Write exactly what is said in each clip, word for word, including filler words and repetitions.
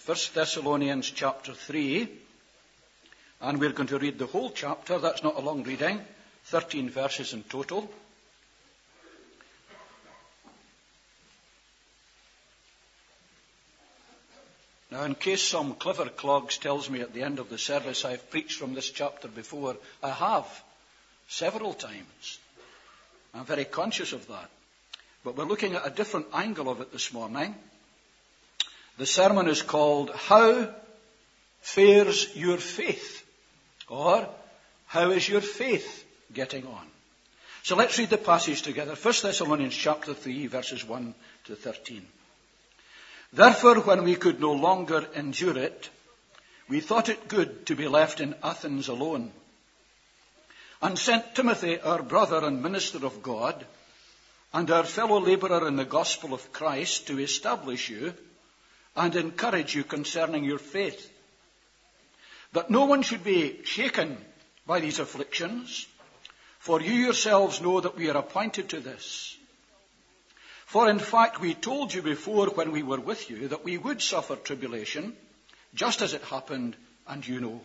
First Thessalonians chapter three, and we're going to read the whole chapter. That's not a long reading, thirteen verses in total. Now, in case some clever clogs tells me at the end of the service I've preached from this chapter before, I have, several times. I'm very conscious of that. But we're looking at a different angle of it this morning. The sermon is called, How Fares Your Faith? Or, How is Your Faith Getting On? So let's read the passage together. First Thessalonians chapter three, verses one to thirteen. Therefore, when we could no longer endure it, we thought it good to be left in Athens alone, and sent Timothy, our brother and minister of God, and our fellow laborer in the gospel of Christ, to establish you and encourage you concerning your faith, that no one should be shaken by these afflictions, for you yourselves know that we are appointed to this. For in fact we told you before when we were with you that we would suffer tribulation, just as it happened, and you know.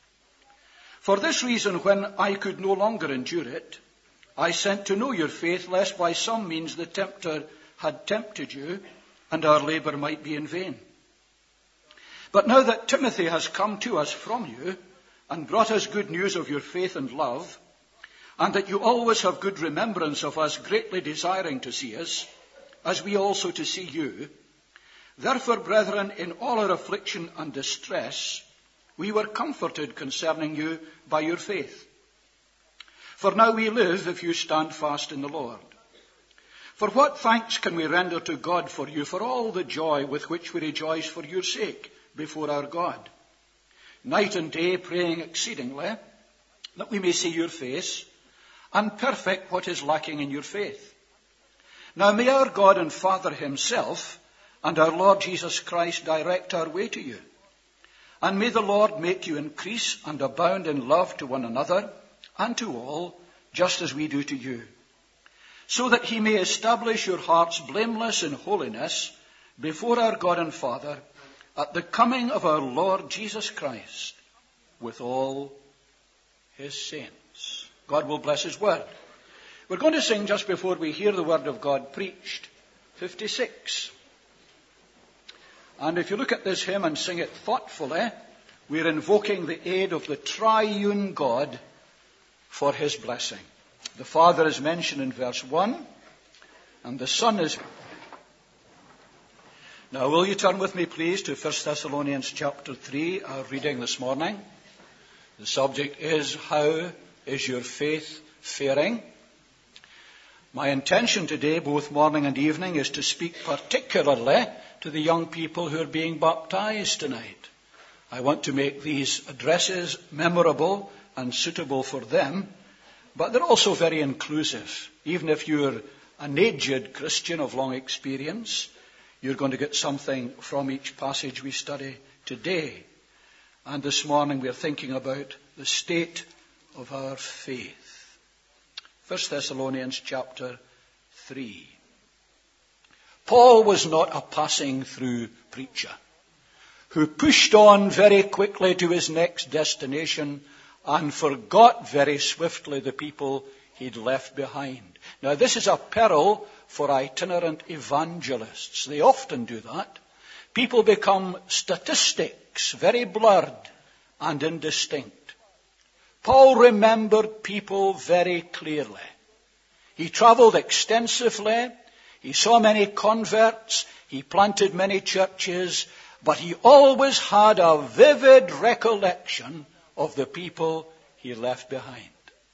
For this reason, when I could no longer endure it, I sent to know your faith, lest by some means the tempter had tempted you, and our labour might be in vain. But now that Timothy has come to us from you, and brought us good news of your faith and love, and that you always have good remembrance of us, greatly desiring to see us, as we also to see you, therefore, brethren, in all our affliction and distress, we were comforted concerning you by your faith. For now we live if you stand fast in the Lord. For what thanks can we render to God for you, for all the joy with which we rejoice for your sake before our God, night and day praying exceedingly, that we may see your face, and perfect what is lacking in your faith. Now may our God and Father himself and our Lord Jesus Christ direct our way to you. And may the Lord make you increase and abound in love to one another and to all, just as we do to you, so that he may establish your hearts blameless in holiness before our God and Father at the coming of our Lord Jesus Christ with all his saints. God will bless his word. We're going to sing just before we hear the word of God preached, fifty-six. And if you look at this hymn and sing it thoughtfully, we're invoking the aid of the triune God for his blessing. The Father is mentioned in verse one, and the Son is... Now, will you turn with me, please, to First Thessalonians chapter three, our reading this morning. The subject is, How is your faith faring? My intention today, both morning and evening, is to speak particularly to the young people who are being baptized tonight. I want to make these addresses memorable and suitable for them, but they're also very inclusive. Even if you're an aged Christian of long experience, you're going to get something from each passage we study today. And this morning we're thinking about the state of our faith. First Thessalonians chapter three. Paul was not a passing through preacher who pushed on very quickly to his next destination and forgot very swiftly the people he'd left behind. Now, this is a peril for itinerant evangelists. They often do that. People become statistics, very blurred and indistinct. Paul remembered people very clearly. He traveled extensively. He saw many converts. He planted many churches. But he always had a vivid recollection of the people he left behind.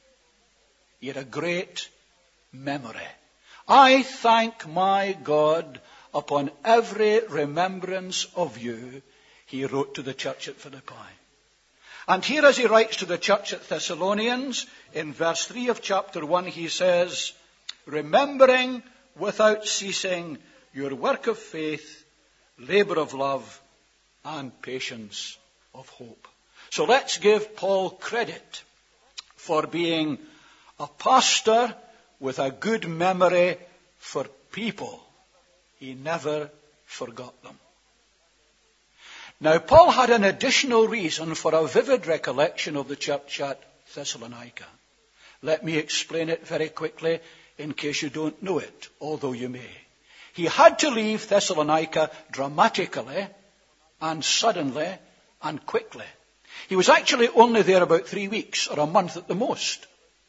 He had a great memory. I thank my God upon every remembrance of you, he wrote to the church at Philippi. And here, as he writes to the church at Thessalonians, in verse three of chapter one, he says, remembering without ceasing your work of faith, labour of love, and patience of hope. So let's give Paul credit for being a pastor with a good memory for people. He never forgot them. Now, Paul had an additional reason for a vivid recollection of the church at Thessalonica. Let me explain it very quickly in case you don't know it, although you may. He had to leave Thessalonica dramatically and suddenly and quickly. He was actually only there about three weeks or a month at the most.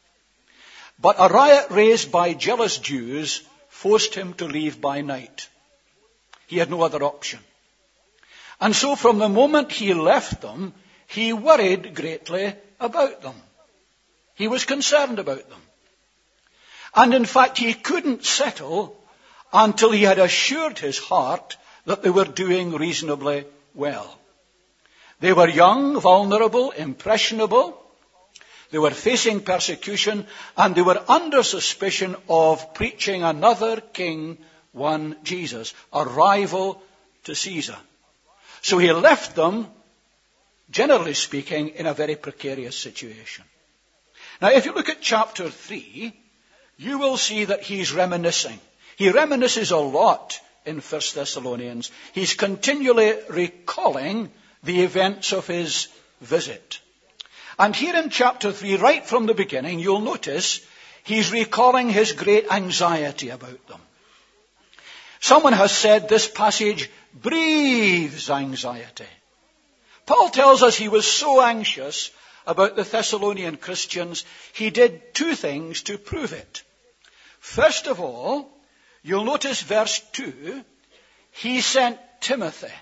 But a riot raised by jealous Jews forced him to leave by night. He had no other option. And so from the moment he left them, he worried greatly about them. He was concerned about them. And in fact, he couldn't settle until he had assured his heart that they were doing reasonably well. They were young, vulnerable, impressionable. They were facing persecution, and they were under suspicion of preaching another king, one Jesus, a rival to Caesar. So he left them, generally speaking, in a very precarious situation. Now, if you look at chapter three, you will see that he's reminiscing. He reminisces a lot in First Thessalonians. He's continually recalling the events of his visit. And here in chapter three, right from the beginning, you'll notice he's recalling his great anxiety about them. Someone has said this passage breathes anxiety. Paul tells us he was so anxious about the Thessalonian Christians, he did two things to prove it. First of all, you'll notice verse two, he sent Timothy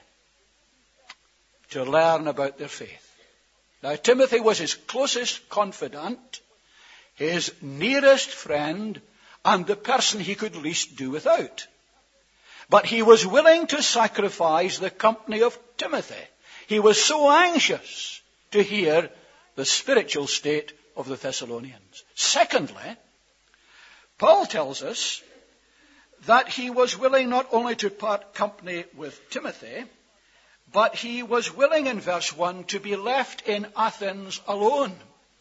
to learn about their faith. Now, Timothy was his closest confidant, his nearest friend, and the person he could least do without. But he was willing to sacrifice the company of Timothy. He was so anxious to hear the spiritual state of the Thessalonians. Secondly, Paul tells us that he was willing not only to part company with Timothy, but he was willing in verse one to be left in Athens alone.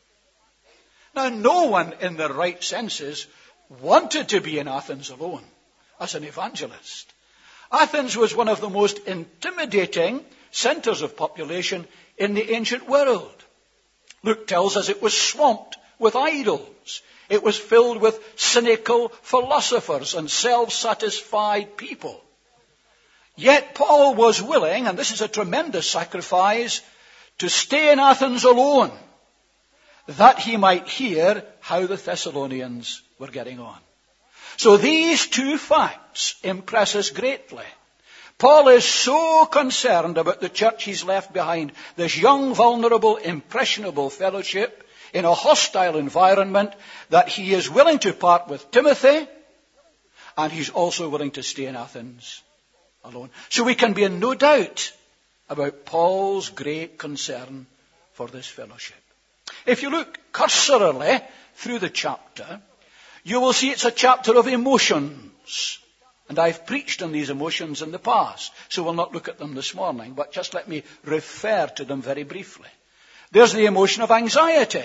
Now, no one in their right senses wanted to be in Athens alone as an evangelist. Athens was one of the most intimidating centers of population in the ancient world. Luke tells us it was swamped with idols. It was filled with cynical philosophers and self-satisfied people. Yet Paul was willing, and this is a tremendous sacrifice, to stay in Athens alone, that he might hear how the Thessalonians were getting on. So these two facts impress us greatly. Paul is so concerned about the church he's left behind, this young, vulnerable, impressionable fellowship in a hostile environment, that he is willing to part with Timothy, and he's also willing to stay in Athens alone. So we can be in no doubt about Paul's great concern for this fellowship. If you look cursorily through the chapter, you will see it's a chapter of emotions. And I've preached on these emotions in the past, so we'll not look at them this morning, but just let me refer to them very briefly. There's the emotion of anxiety.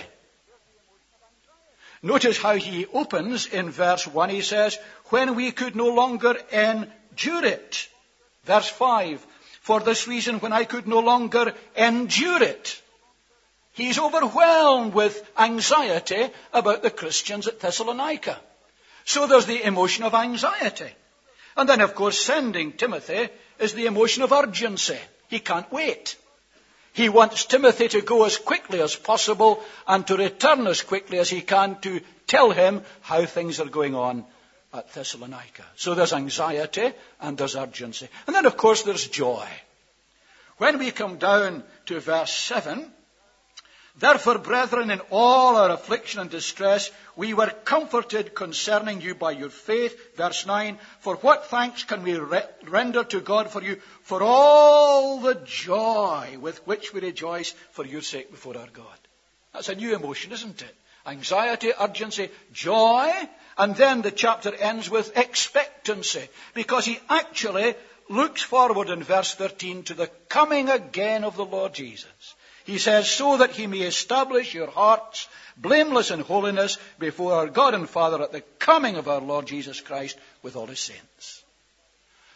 Notice how he opens in verse one. He says, when we could no longer endure it. Verse five, for this reason, when I could no longer endure it. He's overwhelmed with anxiety about the Christians at Thessalonica. So there's the emotion of anxiety. And then, of course, sending Timothy is the emotion of urgency. He can't wait. He wants Timothy to go as quickly as possible and to return as quickly as he can to tell him how things are going on at Thessalonica. So there's anxiety and there's urgency. And then, of course, there's joy. When we come down to verse seven, therefore, brethren, in all our affliction and distress, we were comforted concerning you by your faith. Verse nine, for what thanks can we re- render to God for you, for all the joy with which we rejoice for your sake before our God. That's a new emotion, isn't it? Anxiety, urgency, joy, and then the chapter ends with expectancy, because he actually looks forward in verse thirteen to the coming again of the Lord Jesus. He says, so that he may establish your hearts blameless in holiness before our God and Father at the coming of our Lord Jesus Christ with all his saints.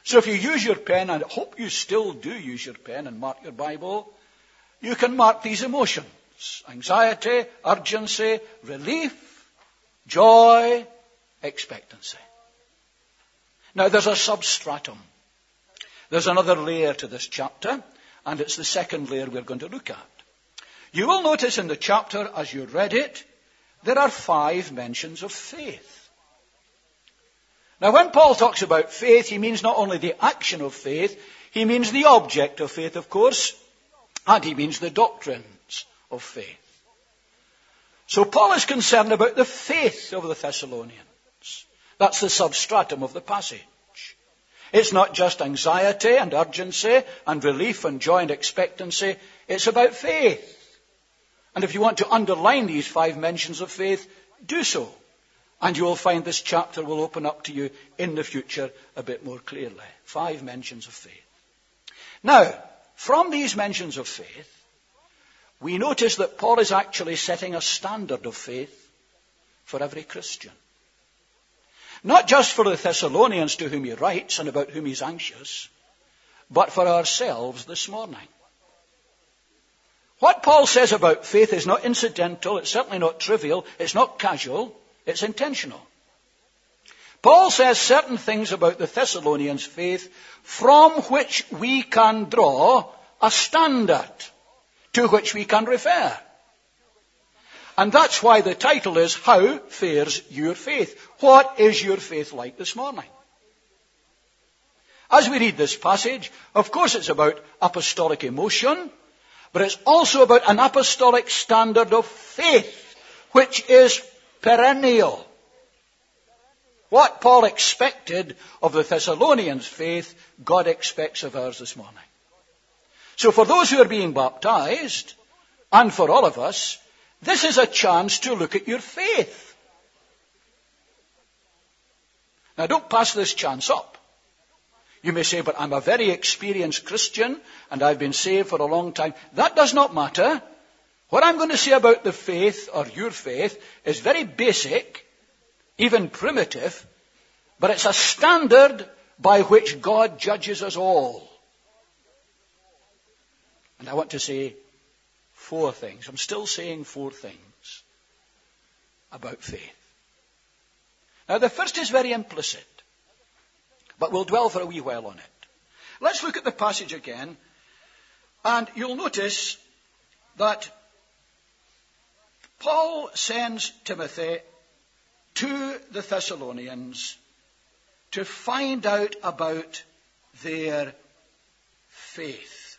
So if you use your pen, and I hope you still do use your pen and mark your Bible, you can mark these emotions: anxiety, urgency, relief, joy, expectancy. Now there's a substratum. There's another layer to this chapter, and it's the second layer we're going to look at. You will notice in the chapter, as you read it, there are five mentions of faith. Now, when Paul talks about faith, he means not only the action of faith, he means the object of faith, of course, and he means the doctrines of faith. So Paul is concerned about the faith of the Thessalonians. That's the substratum of the passage. It's not just anxiety and urgency and relief and joy and expectancy. It's about faith. And if you want to underline these five mentions of faith, do so. And you will find this chapter will open up to you in the future a bit more clearly. Five mentions of faith. Now, from these mentions of faith, we notice that Paul is actually setting a standard of faith for every Christian. Not just for the Thessalonians to whom he writes and about whom he's anxious, but for ourselves this morning. What Paul says about faith is not incidental, it's certainly not trivial, it's not casual, it's intentional. Paul says certain things about the Thessalonians' faith from which we can draw a standard to which we can refer. And that's why the title is, How Fares Your Faith? What is your faith like this morning? As we read this passage, of course it's about apostolic emotion, but it's also about an apostolic standard of faith, which is perennial. What Paul expected of the Thessalonians' faith, God expects of ours this morning. So for those who are being baptized, and for all of us, this is a chance to look at your faith. Now don't pass this chance up. You may say, but I'm a very experienced Christian and I've been saved for a long time. That does not matter. What I'm going to say about the faith, or your faith, is very basic, even primitive, but it's a standard by which God judges us all. And I want to say four things. I'm still saying four things about faith. Now, the first is very implicit, but we'll dwell for a wee while on it. Let's look at the passage again, and you'll notice that Paul sends Timothy to the Thessalonians to find out about their faith.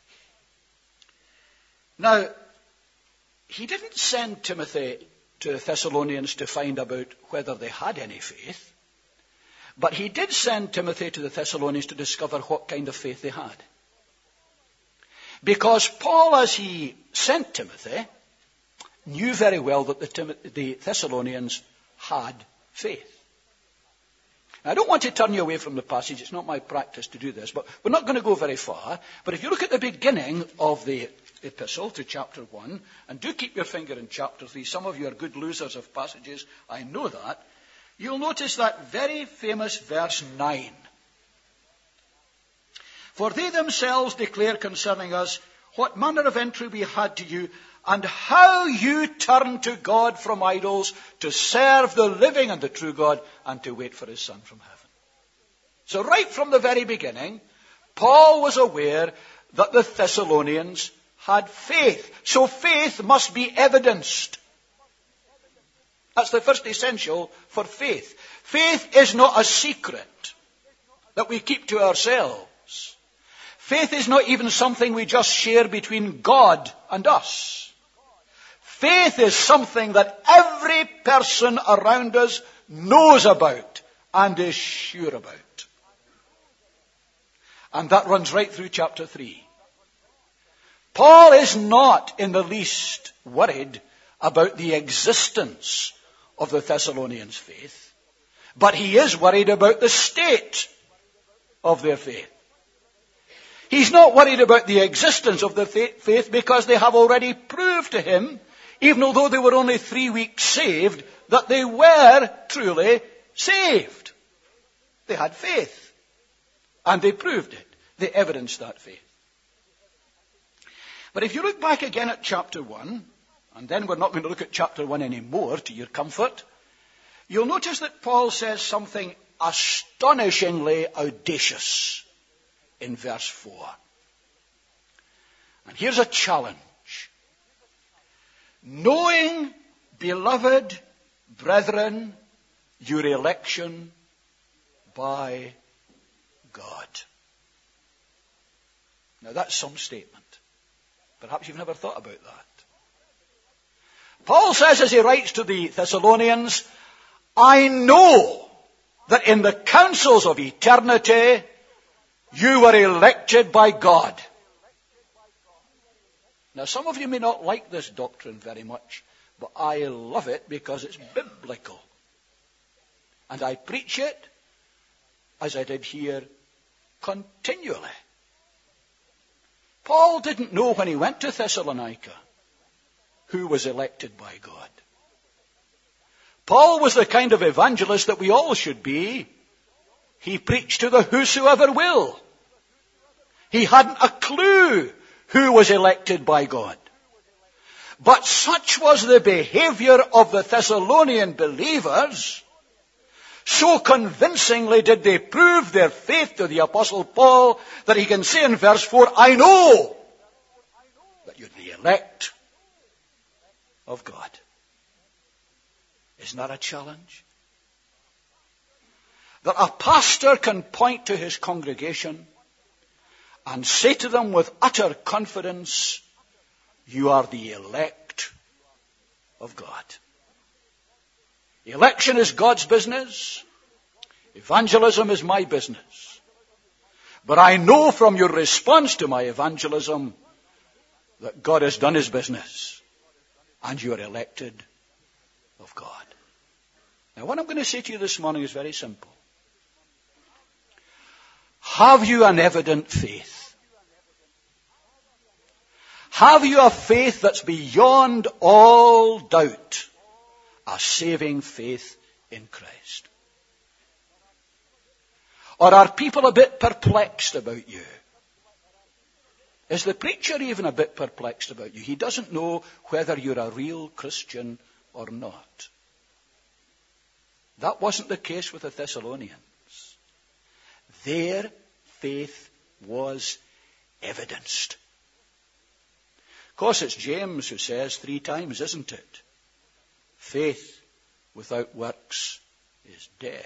Now, he didn't send Timothy to the Thessalonians to find out whether they had any faith, but he did send Timothy to the Thessalonians to discover what kind of faith they had. Because Paul, as he sent Timothy, knew very well that the, Tim- the Thessalonians had faith. Now, I don't want to turn you away from the passage. It's not my practice to do this, but we're not going to go very far. But if you look at the beginning of the epistle to chapter one, and do keep your finger in chapter three. Some of you are good losers of passages. I know that. You'll notice that very famous verse nine. For they themselves declare concerning us what manner of entry we had to you, and how you turned to God from idols to serve the living and the true God, and to wait for his Son from heaven. So right from the very beginning, Paul was aware that the Thessalonians had faith. So faith must be evidenced. That's the first essential for faith. Faith is not a secret that we keep to ourselves. Faith is not even something we just share between God and us. Faith is something that every person around us knows about and is sure about. And that runs right through chapter three. Paul is not in the least worried about the existence of the Thessalonians' faith, but he is worried about the state of their faith. He's not worried about the existence of their faith because they have already proved to him, even although they were only three weeks saved, that they were truly saved. They had faith. And they proved it. They evidenced that faith. But if you look back again at chapter one, and then we're not going to look at chapter one anymore to your comfort, you'll notice that Paul says something astonishingly audacious in verse four. And here's a challenge. Knowing, beloved brethren, your election by God. Now that's some statement. Perhaps you've never thought about that. Paul says as he writes to the Thessalonians, I know that in the councils of eternity you were elected by God. Now some of you may not like this doctrine very much, but I love it because it's biblical. And I preach it, as I did here, continually. Paul didn't know when he went to Thessalonica who was elected by God. Paul was the kind of evangelist that we all should be. He preached to the whosoever will. He hadn't a clue who was elected by God. But such was the behavior of the Thessalonian believers, so convincingly did they prove their faith to the Apostle Paul, that he can say in verse four, I know that you're the elect of God. Isn't that a challenge? That a pastor can point to his congregation and say to them with utter confidence, you are the elect of God. Election is God's business. Evangelism is my business. But I know from your response to my evangelism that God has done his business and you are elected of God. Now what I'm going to say to you this morning is very simple. Have you an evident faith? Have you a faith that's beyond all doubt? A saving faith in Christ? Or are people a bit perplexed about you? Is the preacher even a bit perplexed about you? He doesn't know whether you're a real Christian or not. That wasn't the case with the Thessalonians. Their faith was evidenced. Of course, it's James who says three times, isn't it? Faith without works is dead.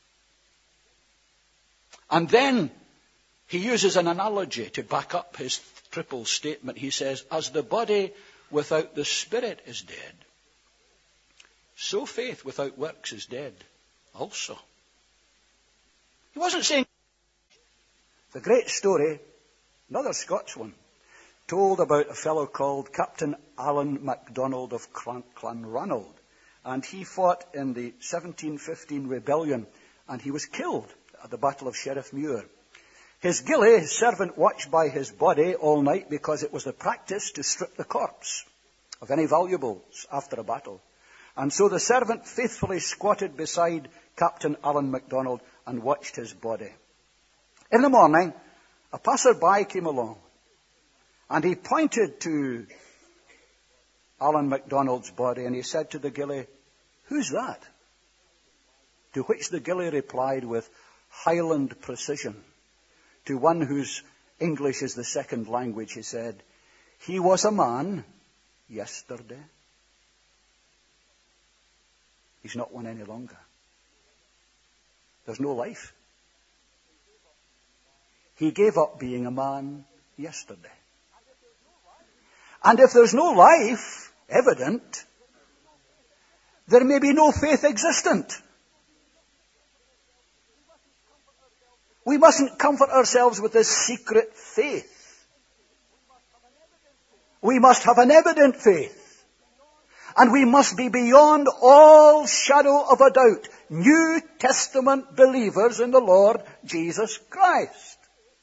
And then he uses an analogy to back up his triple statement. He says, as the body without the spirit is dead, so faith without works is dead also. He wasn't saying... The great story, another Scots one, told about a fellow called Captain Alan MacDonald of Clanranald. And he fought in the seventeen fifteen rebellion, and he was killed at the Battle of Sheriffmuir. His gillie, his servant, watched by his body all night because it was the practice to strip the corpse of any valuables after a battle. And so the servant faithfully squatted beside Captain Alan MacDonald and watched his body. In the morning, a passer-by came along, and he pointed to Alan MacDonald's body, and he said to the gillie, who's that? To which the gillie replied with Highland precision, to one whose English is the second language, he said, he was a man yesterday. He's not one any longer. There's no life. He gave up being a man yesterday. And if there's no life evident, there may be no faith existent. We mustn't comfort ourselves with this secret faith. We must have an evident faith. And we must be beyond all shadow of a doubt New Testament believers in the Lord Jesus Christ.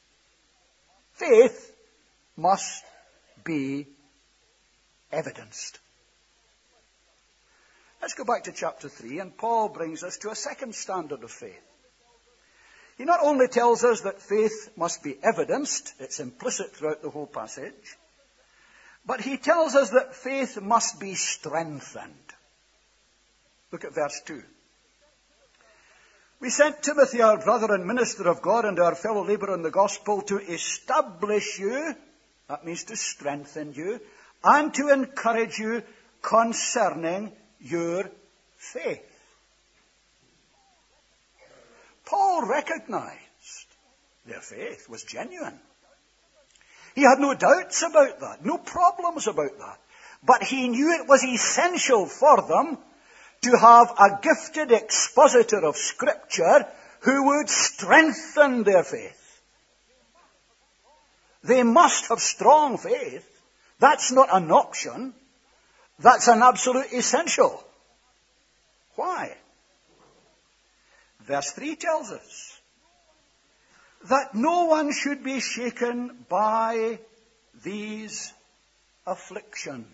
Faith must be evidenced. Let's go back to chapter three, and Paul brings us to a second standard of faith. He not only tells us that faith must be evidenced, it's implicit throughout the whole passage, but he tells us that faith must be strengthened. Look at verse two. We sent Timothy, our brother and minister of God, and our fellow laborer in the gospel, to establish you, that means to strengthen you, and to encourage you concerning your faith. Paul recognized their faith was genuine. He had no doubts about that, no problems about that. But he knew it was essential for them to have a gifted expositor of Scripture who would strengthen their faith. They must have strong faith. That's not an option. That's an absolute essential. Why? Verse three tells us that no one should be shaken by these afflictions.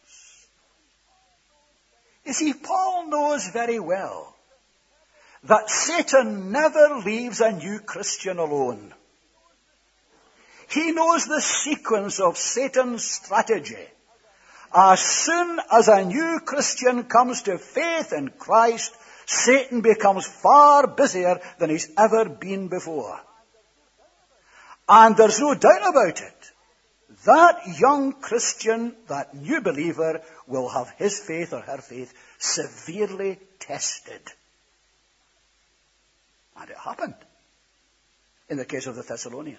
You see, Paul knows very well that Satan never leaves a new Christian alone. He knows the sequence of Satan's strategy. As soon as a new Christian comes to faith in Christ, Satan becomes far busier than he's ever been before. And there's no doubt about it. That young Christian, that new believer, will have his faith or her faith severely tested. And it happened in the case of the Thessalonians.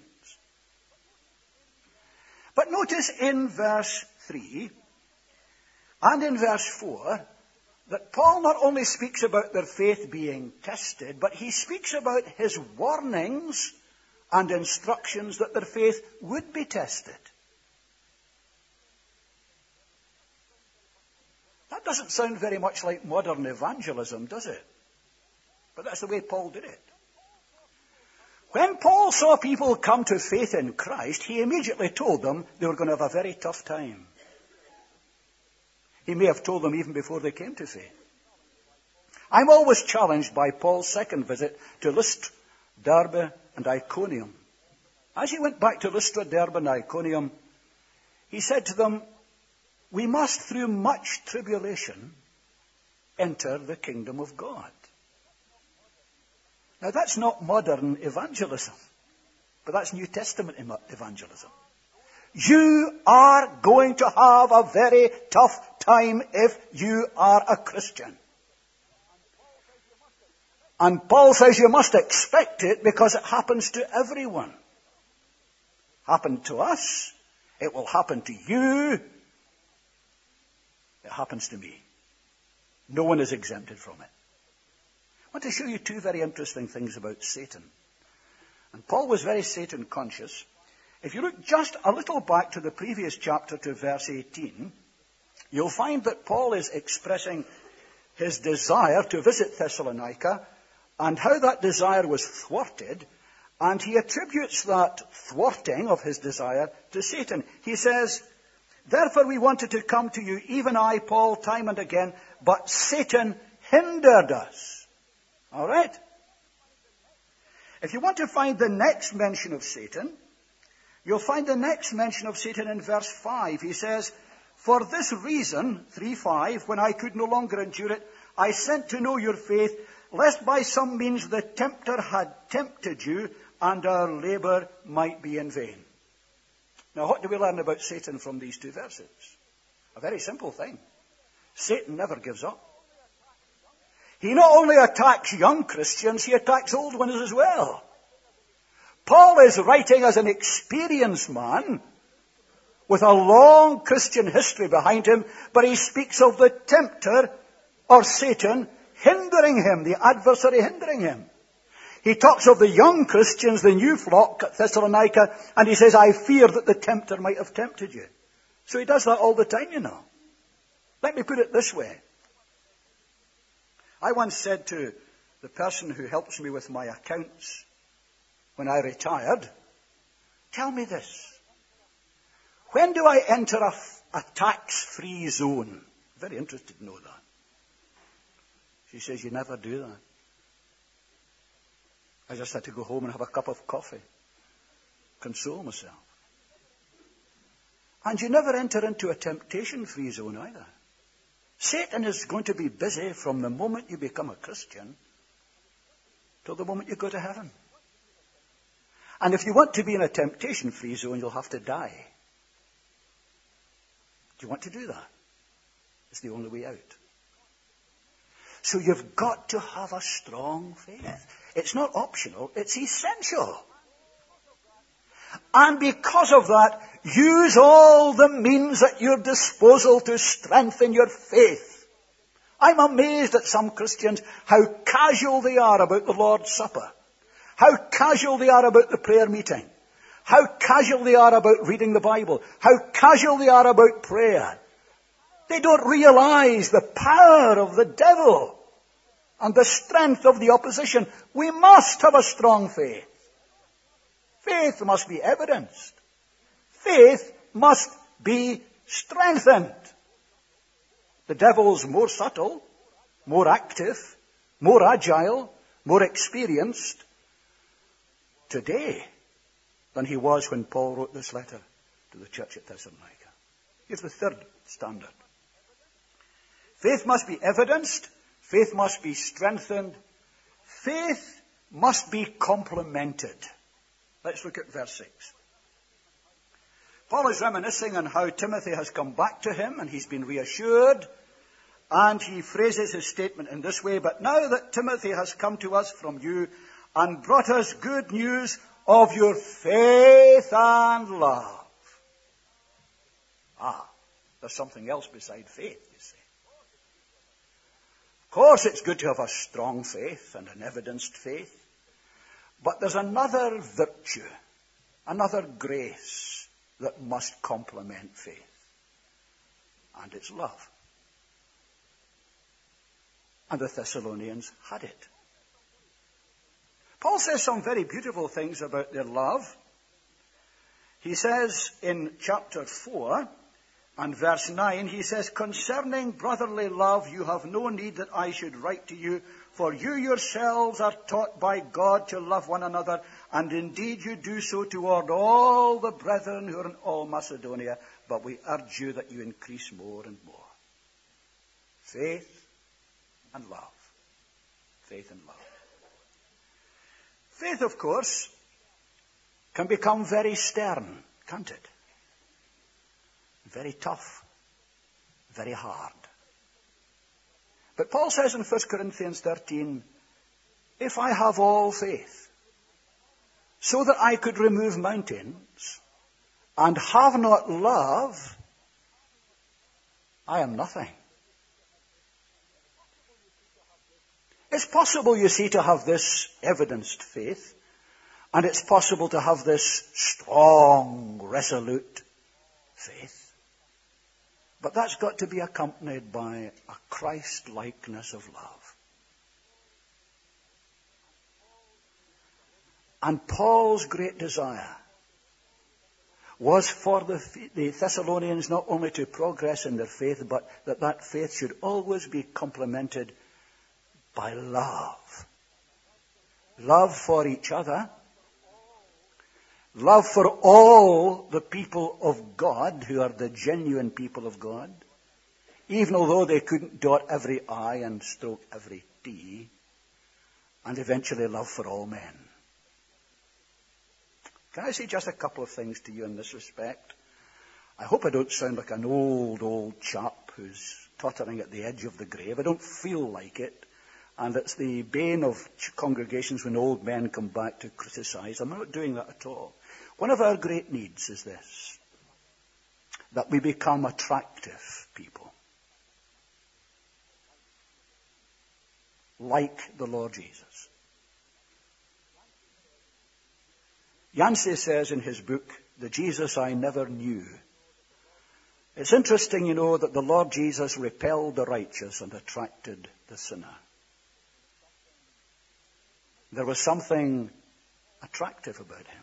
But notice in verse three and in verse four that Paul not only speaks about their faith being tested, but he speaks about his warnings and instructions that their faith would be tested. That doesn't sound very much like modern evangelism, does it? But that's the way Paul did it. When Paul saw people come to faith in Christ, he immediately told them they were going to have a very tough time. He may have told them even before they came to faith. I'm always challenged by Paul's second visit to Lystra, Derbe, and Iconium. As he went back to Lystra, Derbe, and Iconium, he said to them, we must, through much tribulation, enter the kingdom of God. Now, that's not modern evangelism, but that's New Testament evangelism. You are going to have a very tough time if you are a Christian. And Paul says you must expect it because it happens to everyone. Happened to us. It will happen to you. It happens to me. No one is exempted from it. I want to show you two very interesting things about Satan. And Paul was very Satan conscious. If you look just a little back to the previous chapter to verse eighteen, you'll find that Paul is expressing his desire to visit Thessalonica and how that desire was thwarted. And he attributes that thwarting of his desire to Satan. He says, therefore we wanted to come to you, even I, Paul, time and again, but Satan hindered us. All right? If you want to find the next mention of Satan, you'll find the next mention of Satan in verse five. He says, for this reason, three five, when I could no longer endure it, I sent to know your faith, lest by some means the tempter had tempted you, and our labour might be in vain. Now, what do we learn about Satan from these two verses? A very simple thing. Satan never gives up. He not only attacks young Christians, he attacks old ones as well. Paul is writing as an experienced man with a long Christian history behind him, but he speaks of the tempter, or Satan, hindering him, the adversary hindering him. He talks of the young Christians, the new flock at Thessalonica, and he says, I fear that the tempter might have tempted you. So he does that all the time, you know. Let me put it this way. I once said to the person who helps me with my accounts when I retired, tell me this. When do I enter a, a tax-free zone? Very interested to know that. She says, you never do that. I just had to go home and have a cup of coffee, console myself. And you never enter into a temptation-free zone either. Satan is going to be busy from the moment you become a Christian till the moment you go to heaven. And if you want to be in a temptation-free zone, you'll have to die. Do you want to do that? It's the only way out. So you've got to have a strong faith. It's not optional, it's essential. And because of that, use all the means at your disposal to strengthen your faith. I'm amazed at some Christians, how casual they are about the Lord's Supper. How casual they are about the prayer meeting. How casual they are about reading the Bible. How casual they are about prayer. They don't realize the power of the devil and the strength of the opposition. We must have a strong faith. Faith must be evidenced. Faith must be strengthened. The devil's more subtle, more active, more agile, more experienced today than he was when Paul wrote this letter to the church at Thessalonica. Here's the third standard. Faith must be evidenced. Faith must be strengthened. Faith must be complemented. Let's look at verse six. Paul is reminiscing on how Timothy has come back to him and he's been reassured. And he phrases his statement in this way, but now that Timothy has come to us from you and brought us good news of your faith and love. Ah, there's something else beside faith, you see. Of course, it's good to have a strong faith and an evidenced faith. But there's another virtue, another grace that must complement faith. And it's love. And the Thessalonians had it. Paul says some very beautiful things about their love. He says in chapter four and verse nine, he says, concerning brotherly love, you have no need that I should write to you, for you yourselves are taught by God to love one another, and indeed you do so toward all the brethren who are in all Macedonia, but we urge you that you increase more and more. Faith and love. Faith and love. Faith, of course, can become very stern, can't it? Very tough, very hard. But Paul says in First Corinthians thirteen, if I have all faith, so that I could remove mountains, and have not love, I am nothing. It's possible, you see, to have this evidenced faith, and it's possible to have this strong, resolute faith. But that's got to be accompanied by a Christ-likeness of love. And Paul's great desire was for the, the Thessalonians not only to progress in their faith, but that that faith should always be complemented by love. Love for each other. Love for all the people of God, who are the genuine people of God, even although they couldn't dot every I and stroke every T, and eventually love for all men. Can I say just a couple of things to you in this respect? I hope I don't sound like an old, old chap who's tottering at the edge of the grave. I don't feel like it. And it's the bane of congregations when old men come back to criticize. I'm not doing that at all. One of our great needs is this, that we become attractive people, like the Lord Jesus. Yancey says in his book, The Jesus I Never Knew, it's interesting, you know, that the Lord Jesus repelled the righteous and attracted the sinner. There was something attractive about him.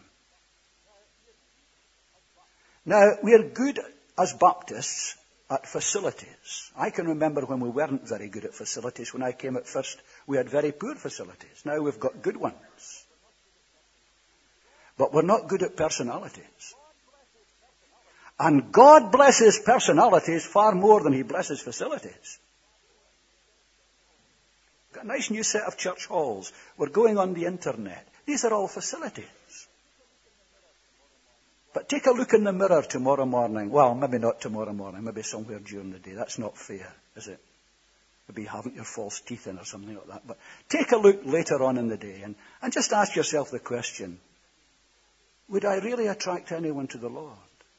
Now, we are good as Baptists at facilities. I can remember when we weren't very good at facilities. When I came at first, we had very poor facilities. Now we've got good ones. but we're not good at personalities. And God blesses personalities far more than he blesses facilities. Got a nice new set of church halls. We're going on the internet. These are all facilities. But take a look in the mirror tomorrow morning. Well, maybe not tomorrow morning. Maybe somewhere during the day. That's not fair, is it? Maybe you haven't your false teeth in or something like that. But take a look later on in the day and, and just ask yourself the question, would I really attract anyone to the Lord?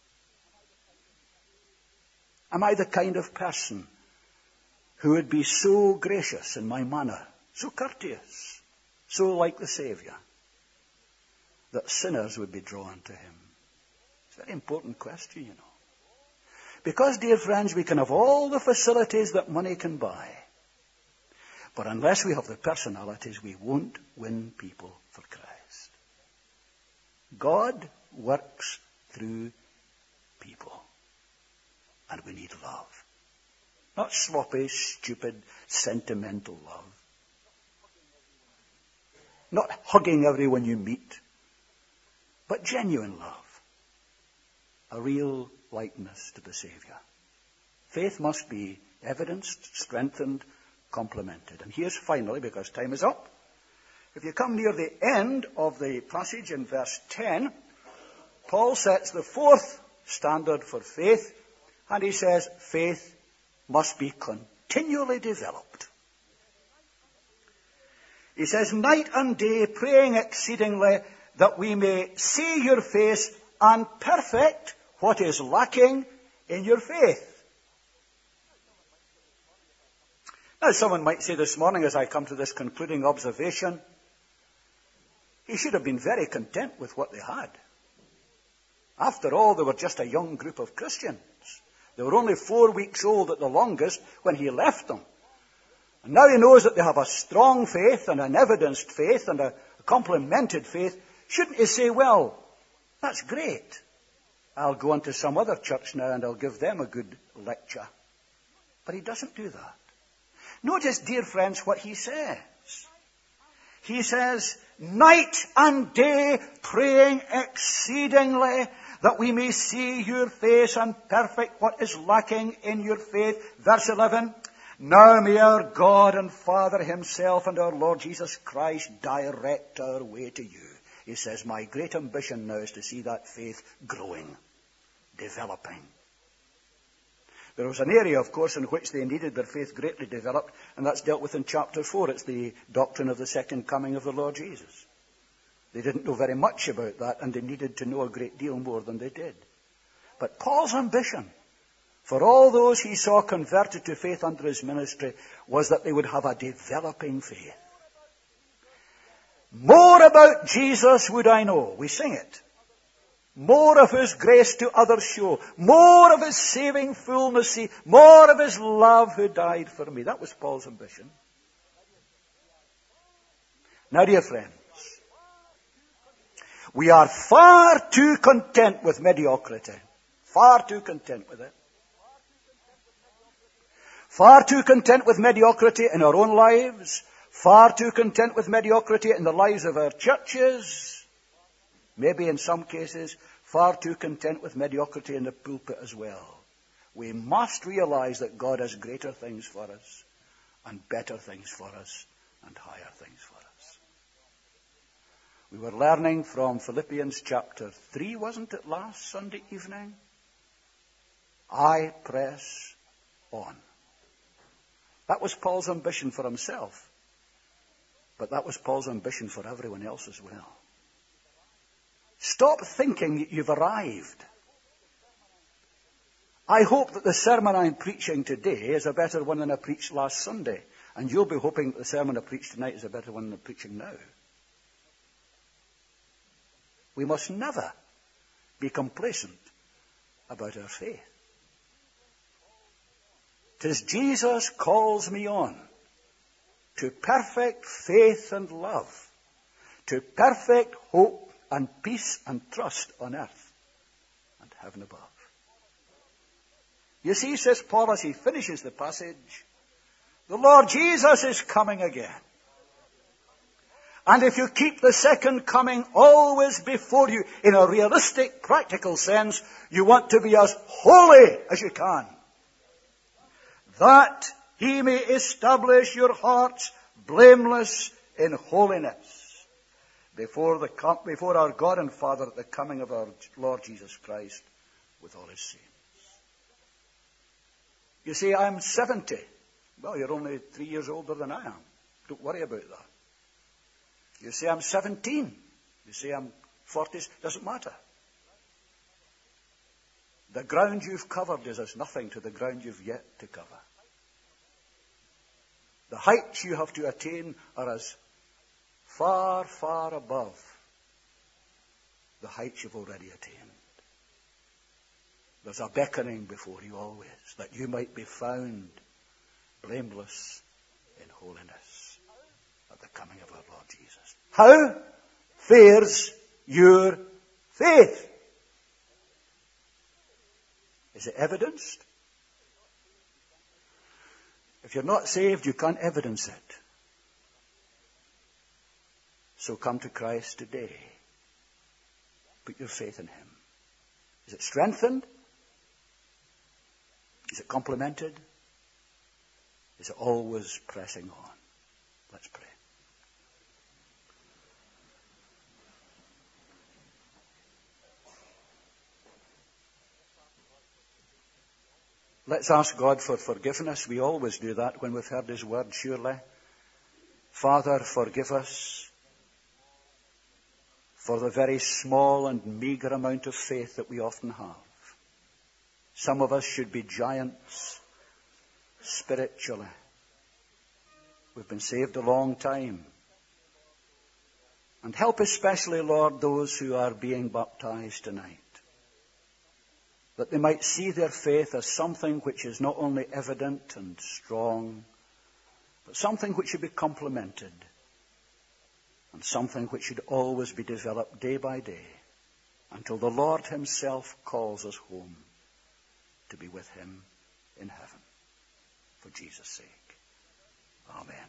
Am I the kind of person who would be so gracious in my manner, so courteous, so like the Saviour, that sinners would be drawn to him? It's a very important question, you know. Because, dear friends, we can have all the facilities that money can buy, but unless we have the personalities, we won't win people for Christ. God works through people. And we need love. Not sloppy, stupid, sentimental love. Not hugging everyone you meet, but genuine love. A real likeness to the Saviour. Faith must be evidenced, strengthened, complemented. And here's finally, because time is up, if you come near the end of the passage in verse ten, Paul sets the fourth standard for faith, and he says faith must be continually developed. He says, night and day praying exceedingly that we may see your face and perfect what is lacking in your faith. Now, someone might say this morning as I come to this concluding observation, he should have been very content with what they had. After all, they were just a young group of Christians. They were only four weeks old at the longest when he left them. And now he knows that they have a strong faith and an evidenced faith and a complemented faith. Shouldn't he say, well, that's great. I'll go on to some other church now and I'll give them a good lecture. But he doesn't do that. Notice, dear friends, what he says. He says, night and day praying exceedingly that we may see your face and perfect what is lacking in your faith. Verse eleven, now may our God and Father himself and our Lord Jesus Christ direct our way to you. He says, my great ambition now is to see that faith growing, developing. There was an area, of course, in which they needed their faith greatly developed, and that's dealt with in chapter four. It's the doctrine of the second coming of the Lord Jesus. They didn't know very much about that, and they needed to know a great deal more than they did. But Paul's ambition for all those he saw converted to faith under his ministry was that they would have a developing faith. More about Jesus would I know. We sing it. More of his grace to others show. More of his saving fullness see. More of his love who died for me. That was Paul's ambition. Now, dear friends, we are far too content with mediocrity. Far too content with it. Far too content with mediocrity in our own lives. Far too content with mediocrity in the lives of our churches. Maybe in some cases, far too content with mediocrity in the pulpit as well. We must realize that God has greater things for us, and better things for us, and higher things for us. We were learning from Philippians chapter three, wasn't it, last Sunday evening? I press on. That was Paul's ambition for himself. But that was Paul's ambition for everyone else as well. Stop thinking you've arrived. I hope that the sermon I'm preaching today is a better one than I preached last Sunday. And you'll be hoping that the sermon I preach tonight is a better one than I'm preaching now. We must never be complacent about our faith. 'Tis Jesus calls me on to perfect faith and love, to perfect hope and peace and trust on earth and heaven above. You see, says Paul as he finishes the passage, the Lord Jesus is coming again. And if you keep the second coming always before you, in a realistic, practical sense, you want to be as holy as you can, that he may establish your hearts blameless in holiness before, the, before our God and Father at the coming of our Lord Jesus Christ with all his saints. You say, I'm seventy. Well, you're only three years older than I am. Don't worry about that. You say, I'm seventeen. You say, I'm forty. Doesn't matter. The ground you've covered is as nothing to the ground you've yet to cover. The heights you have to attain are as far, far above the heights you've already attained. There's a beckoning before you always, that you might be found blameless in holiness at the coming of our Lord Jesus. How fares your faith? Is it evidenced? If you're not saved, you can't evidence it. So come to Christ today. Put your faith in him. Is it strengthened? Is it complemented? Is it always pressing on? Let's pray. Let's ask God for forgiveness. We always do that when we've heard his word, surely. Father, forgive us for the very small and meager amount of faith that we often have. Some of us should be giants spiritually. We've been saved a long time. And help especially, Lord, those who are being baptized tonight, that they might see their faith as something which is not only evident and strong, but something which should be complemented, and something which should always be developed day by day, until the Lord himself calls us home to be with him in heaven. For Jesus' sake. Amen.